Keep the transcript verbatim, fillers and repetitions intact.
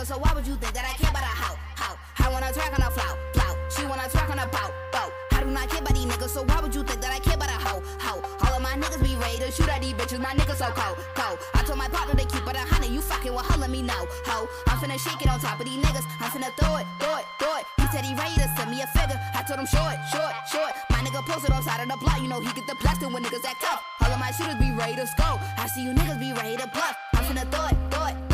so why would you think that I care about a hoe, hoe? I wanna twerk on a flow, flow. She wanna twerk on a boat, boat. I do not care about these niggas, so why would you think that I care about a hoe, hoe? All of my niggas be ready to shoot at these bitches, my niggas so cold, cold. I told my partner to keep it a hundred, you fucking with her, let me know, hoe. I'm finna shake it on top of these niggas, I'm finna throw it, throw it, throw it. He said he ready to send me a figure, I told him short, short, short. My nigga posted on side of the block, you know he get the blasting when niggas act tough. All of my shooters be ready to score, I see you niggas be ready to bluff. I'm finna throw it, throw it.